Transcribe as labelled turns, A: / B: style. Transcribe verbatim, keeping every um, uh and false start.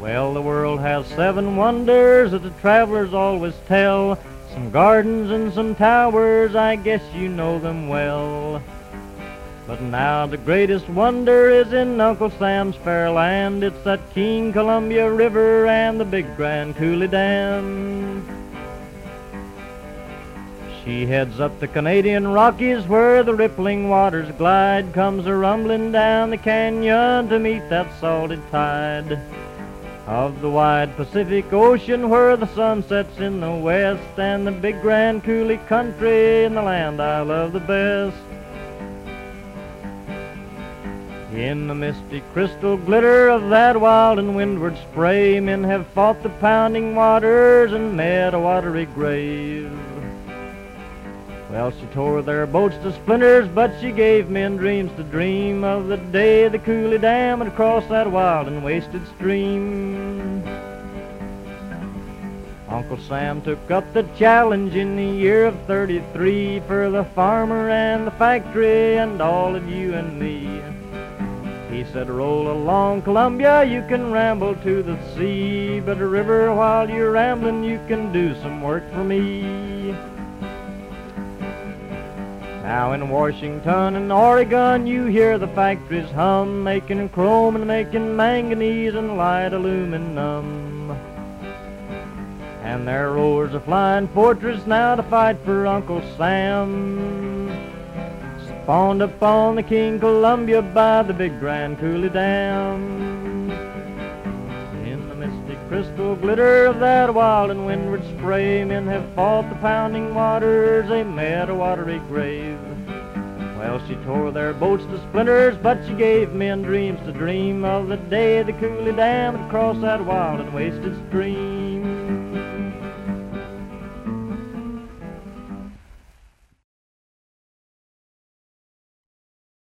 A: Well, the world has seven wonders that the travelers always tell. Some gardens and some towers, I guess you know them well. But now the greatest wonder is in Uncle Sam's fair land. It's that King Columbia River and the big Grand Coulee Dam. She heads up the Canadian Rockies where the rippling waters glide, comes a-rumbling down the canyon to meet that salted tide of the wide Pacific Ocean where the sun sets in the west, and the big Grand Coulee country in the land I love the best. In the misty crystal glitter of that wild and windward spray, men have fought the pounding waters and met a watery grave. Well, she tore their boats to splinters, but she gave men dreams to dream of the day the Coulee Dam would cross that wild and wasted stream. Uncle Sam took up the challenge in the year of thirty-three for the farmer and the factory and all of you and me. He said, roll along Columbia, you can ramble to the sea, but a river while you're rambling, you can do some work for me. Now in Washington and Oregon, you hear the factories hum, making chrome and making manganese and light aluminum. And there roars a flying fortress now to fight for Uncle Sam, spawned upon the King Columbia by the big Grand Coulee Dam. In the misty crystal glitter of that wild and windward spray, men have fought the pounding waters, they met a watery grave. Well, she tore their boats to splinters, but she gave men dreams to dream of the day the Coulee Dam would cross that wild and wasted stream.